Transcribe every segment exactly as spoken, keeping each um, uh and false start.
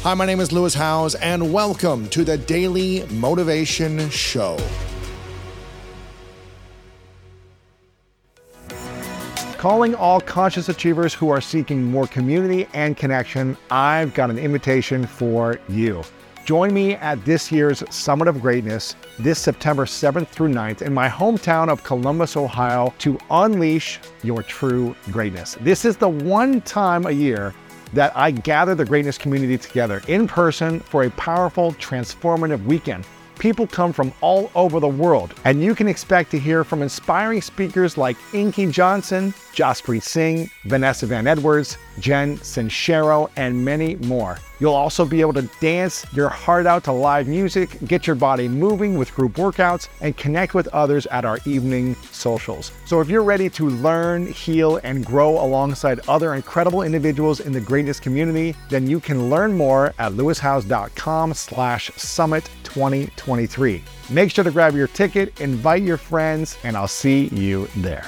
Hi, my name is Lewis Howes, and welcome to the Daily Motivation Show. Calling all conscious achievers who are seeking more community and connection, I've got an invitation for you. Join me at this year's Summit of Greatness this September seventh through ninth in my hometown of Columbus, Ohio, to unleash your true greatness. This is the one time a year that I gather the greatness community together in person for a powerful, transformative weekend. People come from all over the world, and you can expect to hear from inspiring speakers like Inky Johnson, Jaspreet Singh, Vanessa Van Edwards, Jen Sincero, and many more. You'll also be able to dance your heart out to live music, get your body moving with group workouts, and connect with others at our evening socials. So if you're ready to learn, heal, and grow alongside other incredible individuals in the greatness community, then you can learn more at lewishowes.com slash summit 2023. Make sure to grab your ticket, invite your friends, and I'll see you there.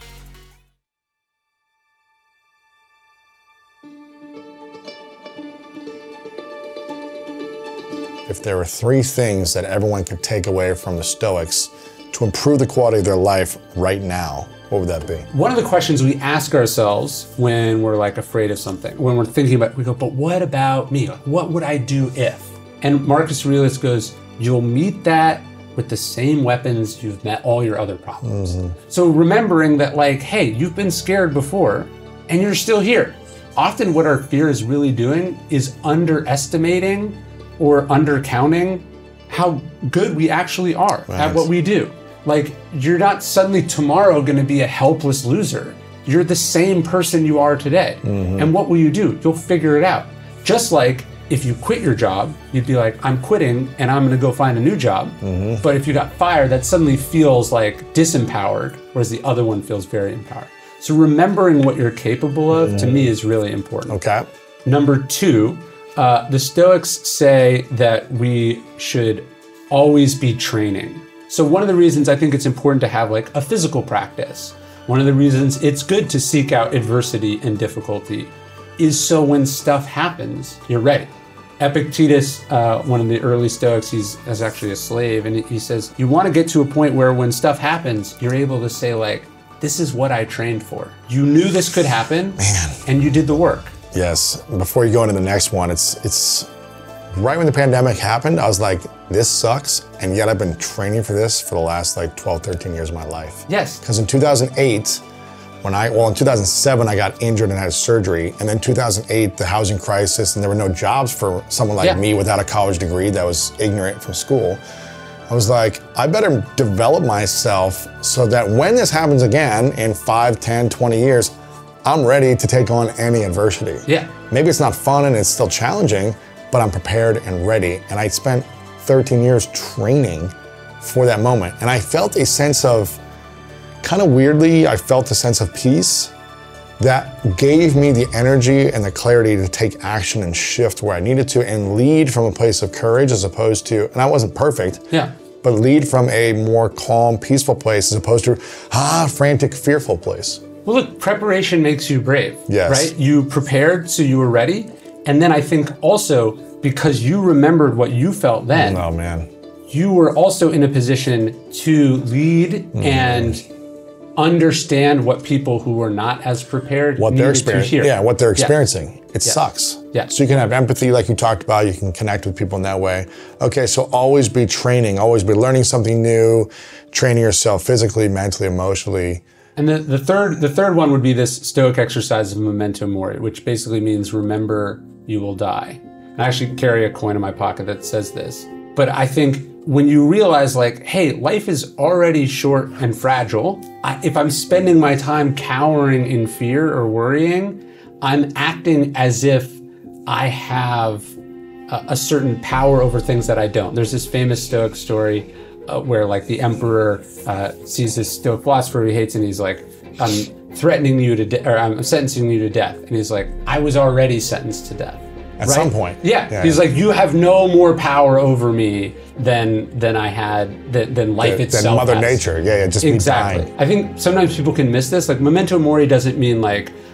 If there were three things that everyone could take away from the Stoics to improve the quality of their life right now, what would that be? One of the questions we ask ourselves when we're like afraid of something, when we're thinking about, we go, but what about me? Like, what would I do if? And Marcus Aurelius goes, you'll meet that with the same weapons you've met all your other problems. Mm-hmm. So remembering that, like, hey, you've been scared before and you're still here. Often what our fear is really doing is underestimating or undercounting how good we actually are nice. At what we do. Like, you're not suddenly tomorrow gonna be a helpless loser. You're the same person you are today. Mm-hmm. And what will you do? You'll figure it out. Just like if you quit your job, you'd be like, I'm quitting and I'm gonna go find a new job. Mm-hmm. But if you got fired, that suddenly feels like disempowered, whereas the other one feels very empowered. So remembering what you're capable of, mm-hmm. to me, is really important. Okay. Number two, Uh, the Stoics say that we should always be training. So one of the reasons I think it's important to have like a physical practice, one of the reasons it's good to seek out adversity and difficulty is so when stuff happens, you're ready. Epictetus, uh, one of the early Stoics, he's, he's actually a slave, and he says, you want to get to a point where when stuff happens, you're able to say like, this is what I trained for. You knew this could happen, Man. And you did the work. Yes, before you go into the next one, it's it's right when the pandemic happened, I was like, this sucks, and yet I've been training for this for the last like twelve, thirteen years of my life. Yes. Because in two thousand eight, when I, well in two thousand seven, I got injured and had surgery, and then two thousand eight, the housing crisis, and there were no jobs for someone like yeah. me without a college degree that was ignorant from school. I was like, I better develop myself so that when this happens again in five, ten, twenty years, I'm ready to take on any adversity. Yeah. Maybe it's not fun and it's still challenging, but I'm prepared and ready. And I spent thirteen years training for that moment. And I felt a sense of, kind of weirdly, I felt a sense of peace that gave me the energy and the clarity to take action and shift where I needed to and lead from a place of courage as opposed to, and I wasn't perfect, yeah. but lead from a more calm, peaceful place as opposed to, ah, frantic, fearful place. Well, look, preparation makes you brave, yes. right? You prepared, so you were ready. And then I think also because you remembered what you felt then, oh man, you were also in a position to lead mm. and understand what people who were not as prepared what they're experiencing. Yeah, what they're experiencing. Yeah. It yeah. sucks. Yeah. So you can have empathy, like you talked about. You can connect with people in that way. Okay, so always be training, always be learning something new, training yourself physically, mentally, emotionally. And the, the third the third one would be this Stoic exercise of memento mori, which basically means remember you will die. And I actually carry a coin in my pocket that says this. But I think when you realize like, hey, life is already short and fragile. I, if I'm spending my time cowering in fear or worrying, I'm acting as if I have a, a certain power over things that I don't. There's this famous Stoic story uh, where like the emperor uh, sees this Stoic philosopher he hates, and he's like, I'm threatening you to, de- or I'm sentencing you to death. And he's like, I was already sentenced to death. At right? some point. Yeah. yeah He's yeah. like, you have no more power over me than than I had, than, than life the, itself Than Mother has. Nature. Yeah, yeah, just exactly. be I think sometimes people can miss this. Like, memento mori doesn't mean like,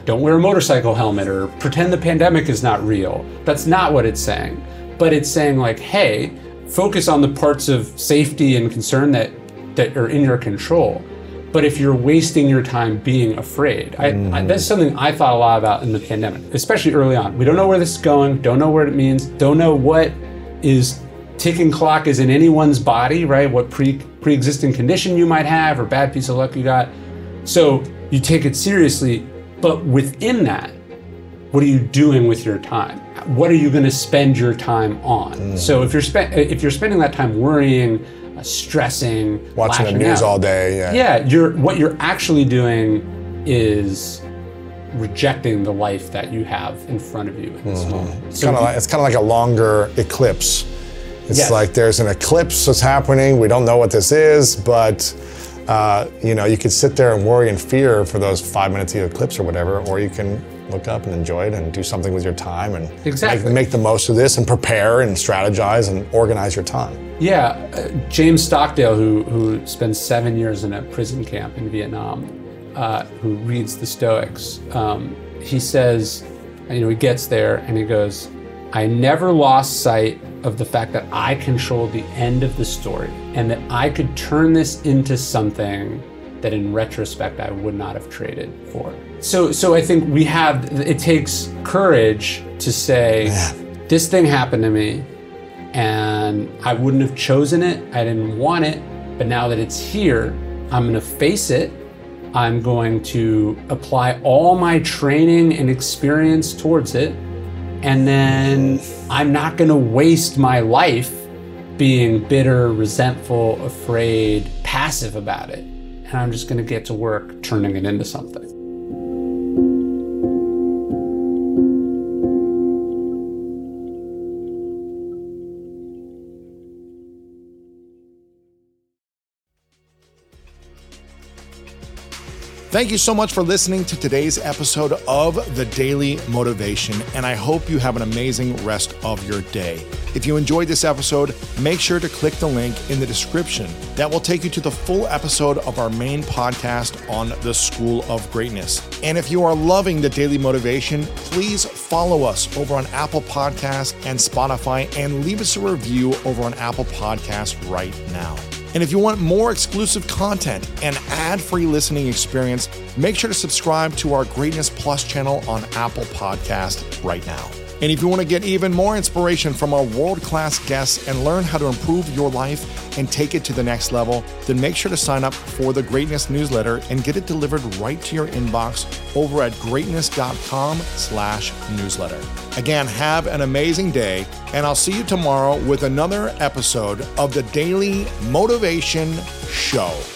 don't wear a motorcycle helmet or pretend the pandemic is not real. That's not what it's saying. But it's saying like, hey, focus on the parts of safety and concern that, that are in your control. But if you're wasting your time being afraid, I, mm. I, that's something I thought a lot about in the pandemic, especially early on. We don't know where this is going, don't know what it means, don't know what is ticking clock is in anyone's body, right? What pre, pre-existing condition you might have or bad piece of luck you got. So you take it seriously, but within that, what are you doing with your time? What are you going to spend your time on? Mm. So if you're spe- if you're spending that time worrying, uh, stressing, watching the news all day, yeah, yeah, you're what you're actually doing is rejecting the life that you have in front of you in this mm-hmm. moment. It's So kind of you- like, it's kind of like a longer eclipse. It's Yes. like there's an eclipse that's happening. We don't know what this is, but uh, you know, you could sit there and worry and fear for those five minutes of the eclipse or whatever, or you can look up and enjoy it and do something with your time and Exactly. make, make the most of this and prepare and strategize and organize your time. Yeah, uh, James Stockdale, who who spends seven years in a prison camp in Vietnam, uh, who reads the Stoics, um, he says, you know, he gets there and he goes, I never lost sight of the fact that I controlled the end of the story and that I could turn this into something that in retrospect I would not have traded for. So so I think we have, it takes courage to say, Man. this thing happened to me and I wouldn't have chosen it, I didn't want it, but now that it's here, I'm gonna face it. I'm going to apply all my training and experience towards it. And then I'm not gonna waste my life being bitter, resentful, afraid, passive about it. And I'm just gonna get to work turning it into something. Thank you so much for listening to today's episode of The Daily Motivation, and I hope you have an amazing rest of your day. If you enjoyed this episode, make sure to click the link in the description. That will take you to the full episode of our main podcast on the School of Greatness. And if you are loving The Daily Motivation, please follow us over on Apple Podcasts and Spotify and leave us a review over on Apple Podcasts right now. And if you want more exclusive content and ad-free listening experience, make sure to subscribe to our Greatness Plus channel on Apple Podcast right now. And if you want to get even more inspiration from our world-class guests and learn how to improve your life and take it to the next level, then make sure to sign up for the Greatness newsletter and get it delivered right to your inbox over at greatness.com slash newsletter. Again, have an amazing day, and I'll see you tomorrow with another episode of the Daily Motivation Show.